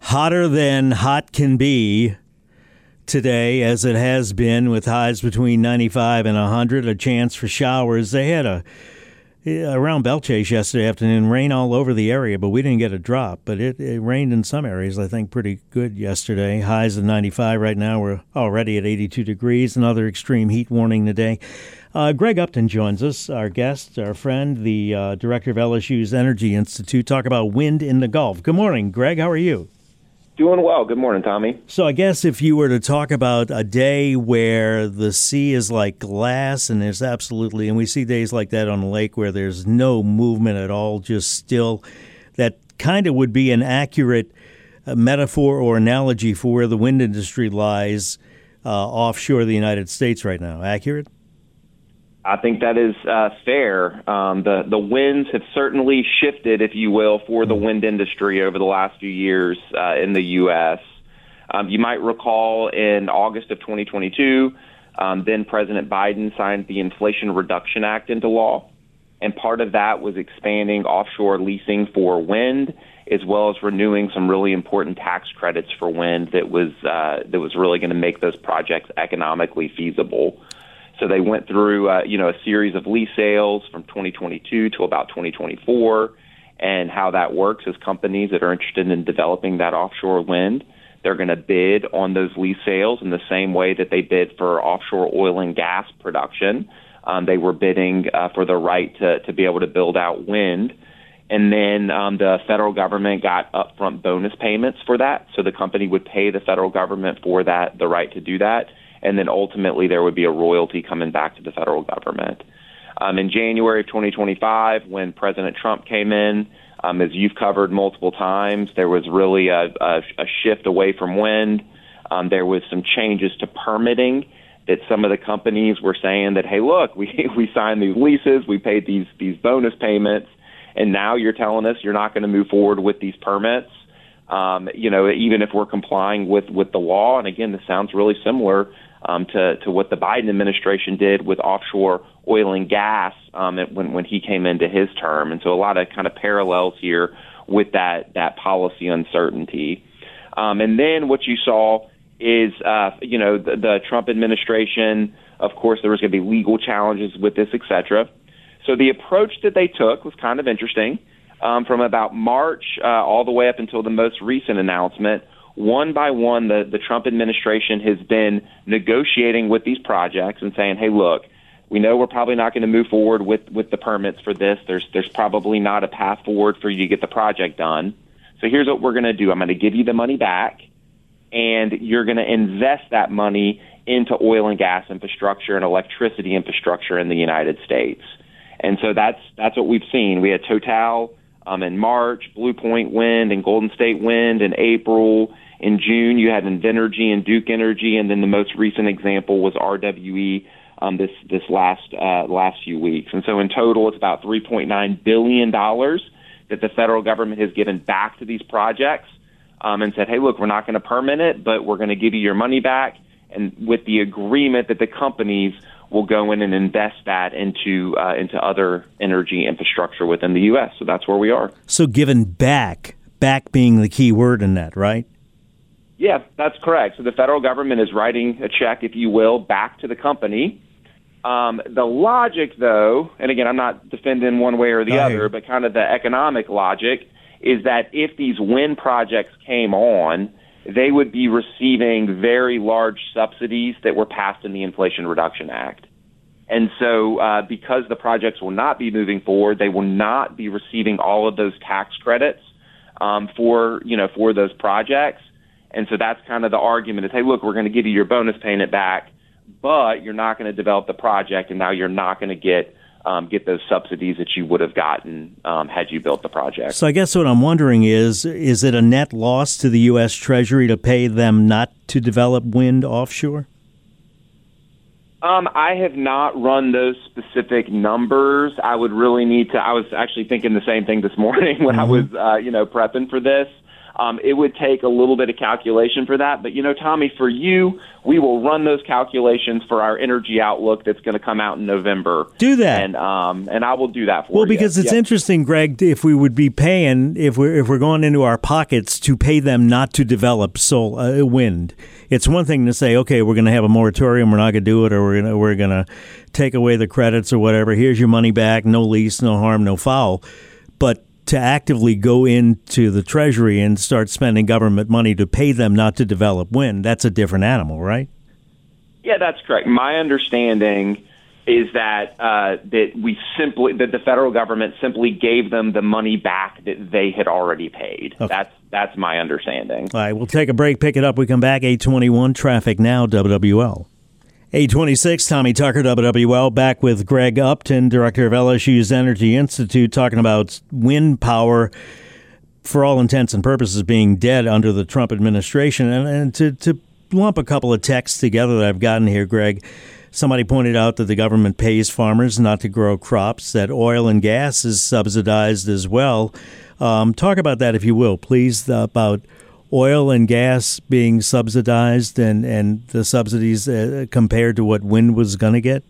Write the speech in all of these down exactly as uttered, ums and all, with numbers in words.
Hotter than hot can be today, as it has been, with highs between ninety-five and one hundred, a chance for showers. They had a around Belchase yesterday afternoon, rain all over the area, but we didn't get a drop. But it, it rained in some areas, I think, pretty good yesterday. Highs of ninety-five right now. We're already at eighty-two degrees. Another extreme heat warning today. Uh, Greg Upton joins us, our guest, our friend, the uh, director of L S U's Energy Institute, talk about wind in the Gulf. Good morning, Greg. How are you? Doing well. Good morning, Tommy. So I guess if you were to talk about a day where the sea is like glass and there's absolutely, and we see days like that on the lake where there's no movement at all, just still, that kind of would be an accurate uh, metaphor or analogy for where the wind industry lies uh, offshore the United States right now. Accurate? I think that is uh, fair. Um, the the winds have certainly shifted, if you will, for the wind industry over the last few years uh, in the U S. Um, you might recall in August of twenty twenty-two, um, then President Biden signed the Inflation Reduction Act into law, and part of that was expanding offshore leasing for wind, as well as renewing some really important tax credits for wind that was uh, that was really going to make those projects economically feasible. So they went through, uh, you know, a series of lease sales from twenty twenty-two to about twenty twenty-four, and how that works is companies that are interested in developing that offshore wind, they're going to bid on those lease sales in the same way that they bid for offshore oil and gas production. Um, they were bidding uh, for the right to, to be able to build out wind. And then um, the federal government got upfront bonus payments for that. So the company would pay the federal government for that, the right to do that. And then ultimately there would be a royalty coming back to the federal government. Um, in January of twenty twenty-five, when President Trump came in, um, as you've covered multiple times, there was really a, a, a shift away from wind. Um, there was some changes to permitting that some of the companies were saying that, hey, look, we we signed these leases, we paid these these bonus payments, and now you're telling us you're not going to move forward with these permits. Um, you know, even if we're complying with, with the law. And again, this sounds really similar um, to, to what the Biden administration did with offshore oil and gas um, when, when he came into his term. And so a lot of kind of parallels here with that, that policy uncertainty. Um, and then what you saw is, uh, you know, the, the Trump administration, of course, there was going to be legal challenges with this, et cetera. So the approach that they took was kind of interesting. Um, from about March uh, all the way up until the most recent announcement, one by one, the, the Trump administration has been negotiating with these projects and saying, hey, look, we know we're probably not going to move forward with, with the permits for this. There's, there's probably not a path forward for you to get the project done. So here's what we're going to do. I'm going to give you the money back, and you're going to invest that money into oil and gas infrastructure and electricity infrastructure in the United States. And so that's that's what we've seen. We had Total Um, in March, Blue Point Wind and Golden State Wind in April. In June, you had Invenergy and Duke Energy, and then the most recent example was R W E um, this this last uh, last few weeks. And so in total, it's about three point nine billion dollars that the federal government has given back to these projects um, and said, hey, look, we're not going to permit it, but we're going to give you your money back, and with the agreement that the companies will go in and invest that into uh, into other energy infrastructure within the U S. So that's where we are. So given back, back being the key word in that, right? Yeah, that's correct. So the federal government is writing a check, if you will, back to the company. Um, the logic, though, and again, I'm not defending one way or the I other, hear. but kind of the economic logic is that if these wind projects came on, they would be receiving very large subsidies that were passed in the Inflation Reduction Act. And so uh, because the projects will not be moving forward, they will not be receiving all of those tax credits um, for, you know, for those projects. And so that's kind of the argument is, hey, look, we're going to give you your bonus payment back, but you're not going to develop the project, and now you're not going to get Um, get those subsidies that you would have gotten um, had you built the project. So I guess what I'm wondering is, is it a net loss to the U S. Treasury to pay them not to develop wind offshore? Um, I have not run those specific numbers. I would really need to. I was actually thinking the same thing this morning when mm-hmm. I was, uh, you know, prepping for this. Um, it would take a little bit of calculation for that. But, you know, Tommy, for you, we will run those calculations for our energy outlook that's going to come out in November. Do that. And um, and I will do that for well, you. Well, because it's yeah. interesting, Greg, if we would be paying, if we're, if we're going into our pockets to pay them not to develop sol- uh, wind. It's one thing to say, okay, we're going to have a moratorium, we're not going to do it, or we're going to, we're going to take away the credits or whatever. Here's your money back, no lease, no harm, no foul. But to actively go into the Treasury and start spending government money to pay them not to develop wind, that's a different animal, right? Yeah, that's correct. My understanding is that uh, that we simply that the federal government simply gave them the money back that they had already paid. Okay. That's that's my understanding. All right, we'll take a break, pick it up. We come back, eight twenty-one, Traffic Now, W W L. eight twenty-six, Tommy Tucker, W W L, back with Greg Upton, director of L S U's Energy Institute, talking about wind power, for all intents and purposes, being dead under the Trump administration. And, and to, to lump a couple of texts together that I've gotten here, Greg, somebody pointed out that the government pays farmers not to grow crops, that oil and gas is subsidized as well. Um, talk about that, if you will, please, about oil and gas being subsidized and, and the subsidies uh, compared to what wind was going to get?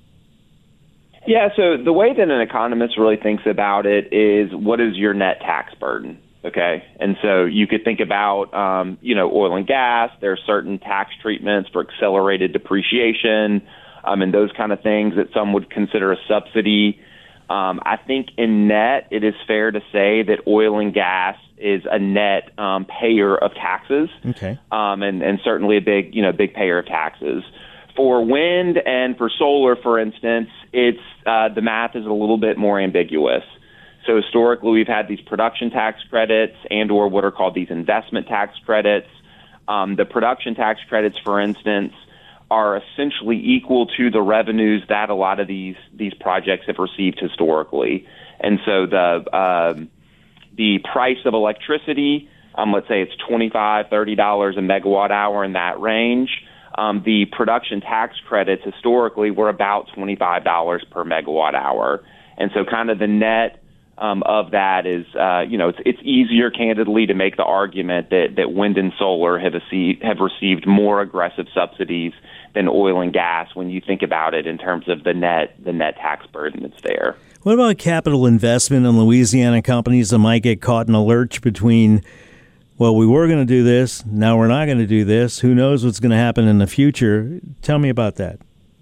Yeah, so the way that an economist really thinks about it is, what is your net tax burden? Okay, and so you could think about, um, you know, oil and gas. There are certain tax treatments for accelerated depreciation um, and those kind of things that some would consider a subsidy. Um, I think in net, it is fair to say that oil and gas is a net um, payer of taxes, okay, um, and, and certainly a big, you know, big payer of taxes. For wind and for solar, for instance, it's uh, the math is a little bit more ambiguous. So historically, we've had these production tax credits and or what are called these investment tax credits. Um, the production tax credits, for instance, are essentially equal to the revenues that a lot of these these projects have received historically. And so the um, the price of electricity, um, let's say it's twenty-five dollars, thirty dollars a megawatt hour, in that range. Um, the production tax credits historically were about twenty-five dollars per megawatt hour. And so kind of the net um, of that is, uh, you know, it's, it's easier, candidly, to make the argument that, that wind and solar have, received, have received more aggressive subsidies than oil and gas when you think about it in terms of the net the net tax burden that's there. What about capital investment in Louisiana companies that might get caught in a lurch between, well, we were going to do this, now we're not going to do this, who knows what's going to happen in the future? Tell me about that.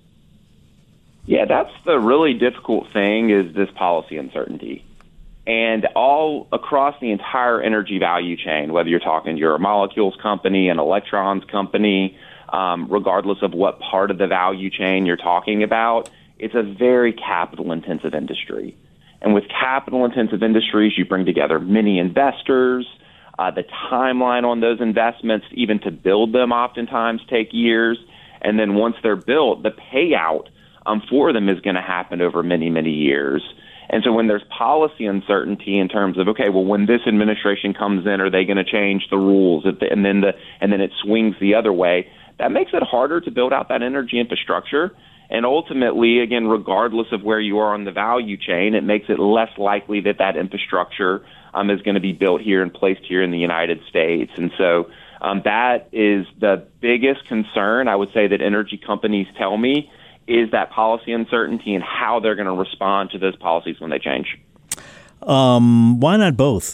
Yeah, that's the really difficult thing, is this policy uncertainty. And all across the entire energy value chain, whether you're talking you're a molecules company, an electrons company, um, regardless of what part of the value chain you're talking about, it's a very capital-intensive industry. And with capital-intensive industries, you bring together many investors. Uh, the timeline on those investments, even to build them, oftentimes take years. And then once they're built, the payout um, for them is going to happen over many, many years. And so when there's policy uncertainty in terms of, okay, well, when this administration comes in, are they going to change the rules? And then the and then it swings the other way. That makes it harder to build out that energy infrastructure. And ultimately, again, regardless of where you are on the value chain, it makes it less likely that that infrastructure um, is going to be built here and placed here in the United States. And so um, that is the biggest concern, I would say, that energy companies tell me, is that policy uncertainty and how they're going to respond to those policies when they change. Um, why not both?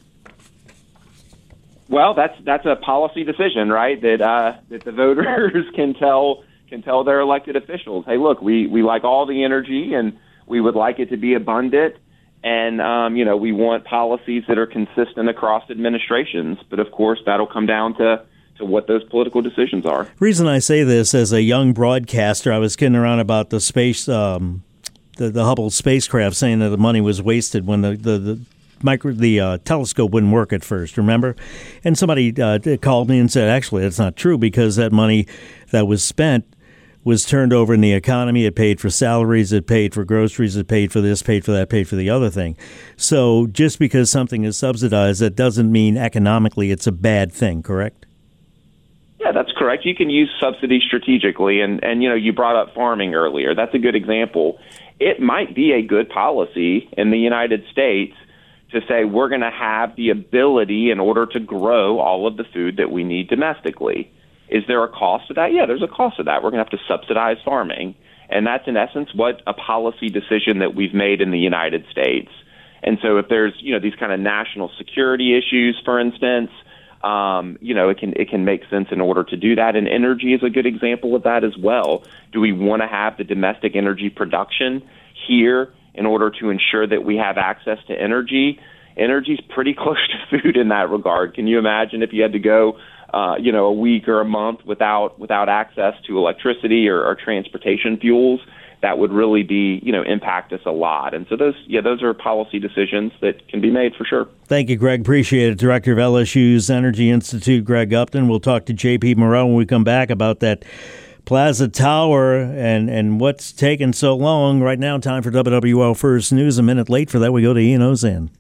Well, that's that's a policy decision, right? That uh, that the voters can tell can tell their elected officials, hey, look, we, we like all the energy and we would like it to be abundant, and um, you know, we want policies that are consistent across administrations. But of course, that'll come down to to what those political decisions are. The reason I say this, as a young broadcaster, I was kidding around about the space, um, the, the Hubble spacecraft, saying that the money was wasted when the the, the micro the uh, telescope wouldn't work at first. Remember, and somebody uh, called me and said, actually, that's not true, because that money that was spent was turned over in the economy. It paid for salaries, it paid for groceries, it paid for this, paid for that, paid for the other thing. So just because something is subsidized, that doesn't mean economically it's a bad thing, correct? Yeah, that's correct. You can use subsidies strategically. And, and, you know, you brought up farming earlier. That's a good example. It might be a good policy in the United States to say we're going to have the ability in order to grow all of the food that we need domestically. Is there a cost to that? Yeah, there's a cost to that. We're going to have to subsidize farming. And that's, in essence, what a policy decision that we've made in the United States. And so if there's, you know, these kind of national security issues, for instance, um, you know, it can it can make sense in order to do that. And energy is a good example of that as well. Do we want to have the domestic energy production here in order to ensure that we have access to energy? Energy's pretty close to food in that regard. Can you imagine if you had to go, uh, you know, a week or a month without without access to electricity or, or transportation fuels? That would really be, you know, impact us a lot. And so those, yeah, those are policy decisions that can be made for sure. Thank you, Greg. Appreciate it. Director of L S U's Energy Institute, Greg Upton. We'll talk to J P Morrell when we come back about that Plaza Tower and, and what's taken so long. Right now, time for W W L First News. A minute late for that, we go to Ian Ozan.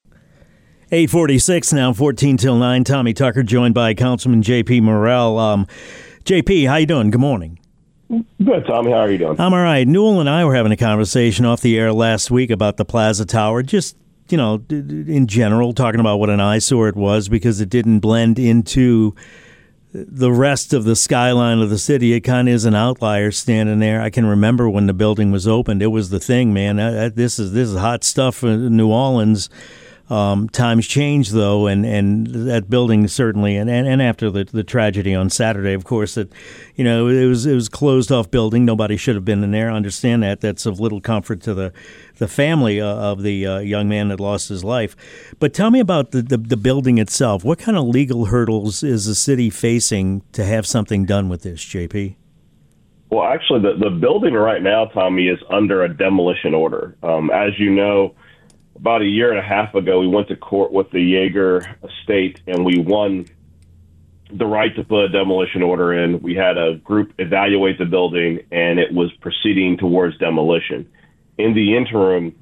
eight forty-six now, fourteen till nine. Tommy Tucker joined by Councilman J P Morrell. Um, J P, how you doing? Good morning. Good, Tommy. How are you doing? I'm all right. Newell and I were having a conversation off the air last week about the Plaza Tower, just, you know, in general, talking about what an eyesore it was because it didn't blend into the rest of the skyline of the city. It kind of is an outlier standing there. I can remember when the building was opened. It was the thing, man. This is this is hot stuff in New Orleans. Um, times change, though, and, and that building certainly, and, and, and after the, the tragedy on Saturday, of course, that, you know, it was it was closed off building. Nobody should have been in there. I understand that. That's of little comfort to the the family uh, of the uh, young man that lost his life. But tell me about the, the, the building itself. What kind of legal hurdles is the city facing to have something done with this, J P? Well, actually, the, the building right now, Tommy, is under a demolition order. Um, as you know, about a year and a half ago, we went to court with the Yeager estate, and we won the right to put a demolition order in. We had a group evaluate the building, and it was proceeding towards demolition. In the interim,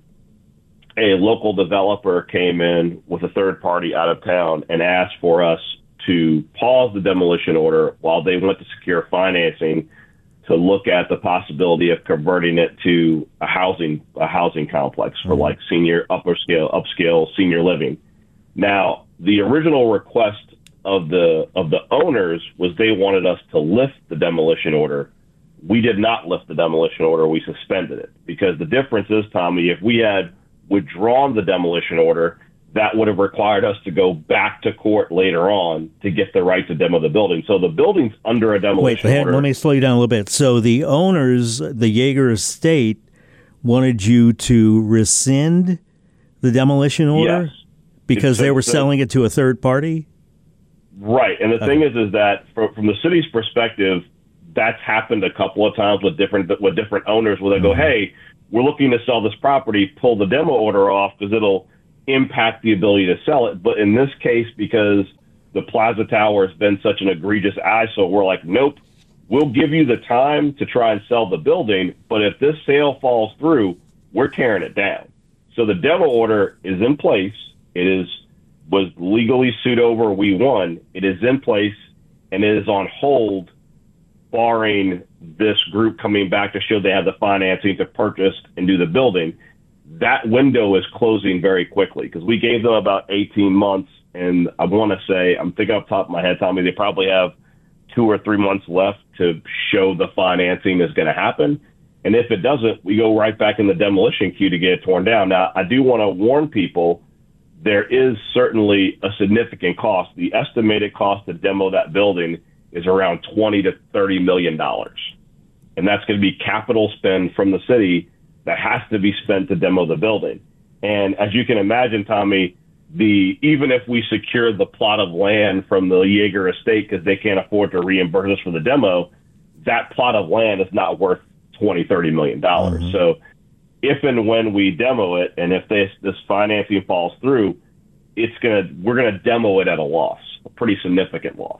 a local developer came in with a third party out of town and asked for us to pause the demolition order while they went to secure financing to look at the possibility of converting it to a housing a housing complex for mm-hmm. like senior upper scale upscale senior living. Now, the original request of the of the owners was they wanted us to lift the demolition order. We did not lift the demolition order. We suspended it because the difference is, Tommy, if we had withdrawn the demolition order, that would have required us to go back to court later on to get the right to demo the building. So the building's under a demolition Wait, order. Let me slow you down a little bit. So the owners, the Yeager estate, wanted you to rescind the demolition order? Yes. Because it's, they were so, selling it to a third party? Right. And the okay. thing is, is that from, from the city's perspective, that's happened a couple of times with different with different owners where they mm-hmm. go, hey, we're looking to sell this property, pull the demo order off because it'll impact the ability to sell it. But in this case, because the Plaza Tower has been such an egregious eyesore, we're like, nope, we'll give you the time to try and sell the building. But if this sale falls through, we're tearing it down. So the demo order is in place. It is was legally sued over. We won. It is in place and it is on hold, barring this group coming back to show they have the financing to purchase and do the building. That window is closing very quickly because we gave them about eighteen months. And I want to say, I'm thinking off the top of my head, Tommy, they probably have two or three months left to show the financing is going to happen. And if it doesn't, we go right back in the demolition queue to get it torn down. Now, I do want to warn people, there is certainly a significant cost. The estimated cost to demo that building is around twenty to thirty million dollars. And that's going to be capital spend from the city that has to be spent to demo the building. And as you can imagine, Tommy, the even if we secure the plot of land from the Yeager estate because they can't afford to reimburse us for the demo, that plot of land is not worth twenty, thirty million dollars. Mm-hmm. So if and when we demo it, and if this this financing falls through, it's gonna we're gonna demo it at a loss, a pretty significant loss.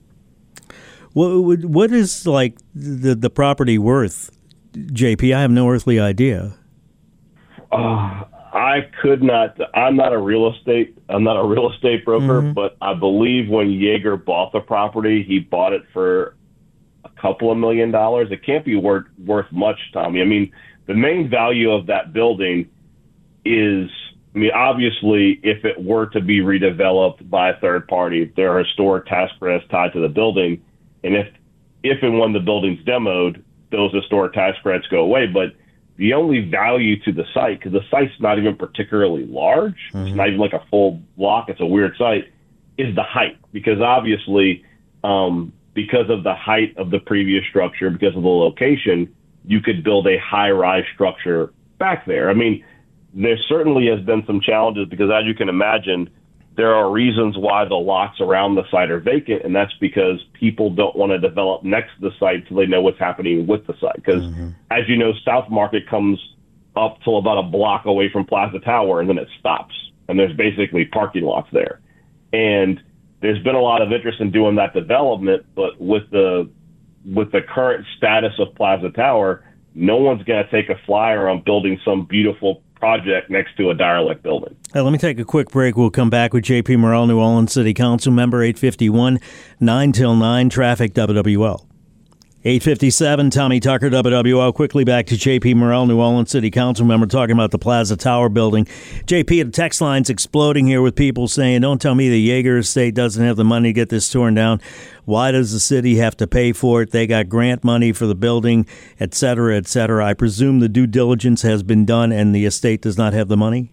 What what is like the the property worth, J P? I have no earthly idea. Uh, I could not. I'm not a real estate. I'm not a real estate broker, mm-hmm. but I believe when Yeager bought the property, he bought it for a couple of million dollars. It can't be worth worth much, Tommy. I mean, the main value of that building is I mean, obviously, if it were to be redeveloped by a third party, there are historic tax credits tied to the building. And if, if and when the building's demoed, those historic tax credits go away. But the only value to the site, because the site's not even particularly large, mm-hmm. it's not even like a full block, it's a weird site, is the height. Because obviously, um, because of the height of the previous structure, because of the location, you could build a high-rise structure back there. I mean, there certainly has been some challenges because, as you can imagine, there are reasons why the lots around the site are vacant, and that's because people don't want to develop next to the site so they know what's happening with the site. Because, mm-hmm. as you know, South Market comes up till about a block away from Plaza Tower, and then it stops, and there's basically parking lots there. And there's been a lot of interest in doing that development, but with the with the current status of Plaza Tower, no one's going to take a flyer on building some beautiful project next to a derelict building. Hey, let me take a quick break. We'll come back with J P Morrell, New Orleans City Council member, eight fifty-one, nine till nine, traffic, W W L. eight fifty-seven, Tommy Tucker, W W L. Quickly back to J P Morrell, New Orleans City Council member, talking about the Plaza Tower building. J P, the text line's exploding here with people saying, don't tell me the Yeager estate doesn't have the money to get this torn down. Why does the city have to pay for it? They got grant money for the building, et cetera, et cetera. I presume the due diligence has been done and the estate does not have the money?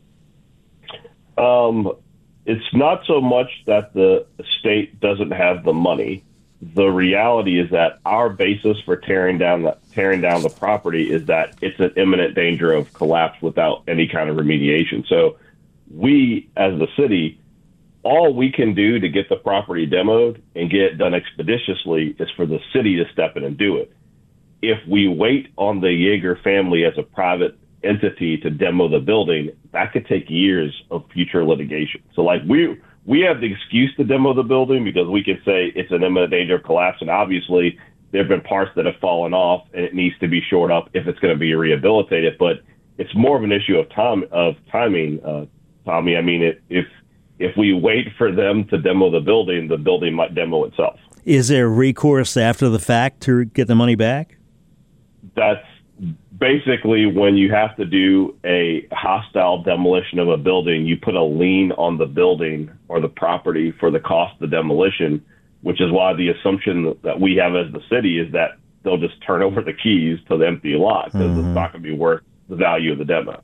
Um, it's not so much that the estate doesn't have the money. The reality is that our basis for tearing down the tearing down the property is that it's an imminent danger of collapse without any kind of remediation. So we, as the city, all we can do to get the property demoed and get it done expeditiously is for the city to step in and do it. If we wait on the Yeager family as a private entity to demo the building, that could take years of future litigation. So like we we have the excuse to demo the building because we can say it's an imminent danger of collapse, and obviously there have been parts that have fallen off and it needs to be shored up if it's going to be rehabilitated. But it's more of an issue of time of timing, uh, Tommy. I mean, it, if if we wait for them to demo the building, the building might demo itself. Is there recourse after the fact to get the money back? That's basically when you have to do a hostile demolition of a building, you put a lien on the building or the property for the cost of the demolition, which is why the assumption that we have as the city is that they'll just turn over the keys to the empty lot because mm-hmm. it's not going to be worth the value of the demo.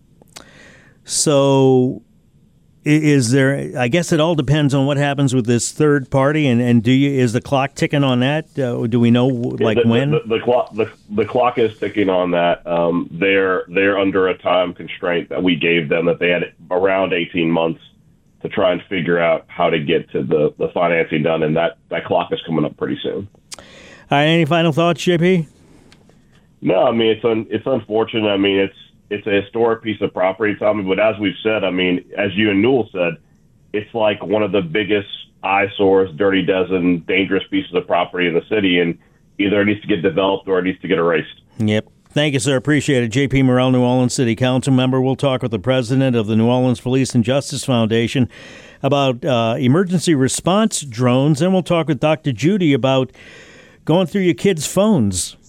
So is there, I guess it all depends on what happens with this third party, and, and do you, is the clock ticking on that? Uh, do we know like the, when? The, the, the, clock, the, the clock is ticking on that. Um, they're, they're under a time constraint that we gave them that they had around eighteen months to try and figure out how to get to the, the financing done, and that, that clock is coming up pretty soon. All right, any final thoughts, J P? No, I mean, it's un, it's unfortunate. I mean, it's, It's a historic piece of property, Tommy, but as we've said, I mean, as you and Newell said, it's like one of the biggest eyesores, dirty dozen, dangerous pieces of property in the city, and either it needs to get developed or it needs to get erased. Yep. Thank you, sir. Appreciate it. J P Morrell, New Orleans City Council member. We'll talk with the president of the New Orleans Police and Justice Foundation about uh, emergency response drones, and we'll talk with Doctor Judy about going through your kids' phones.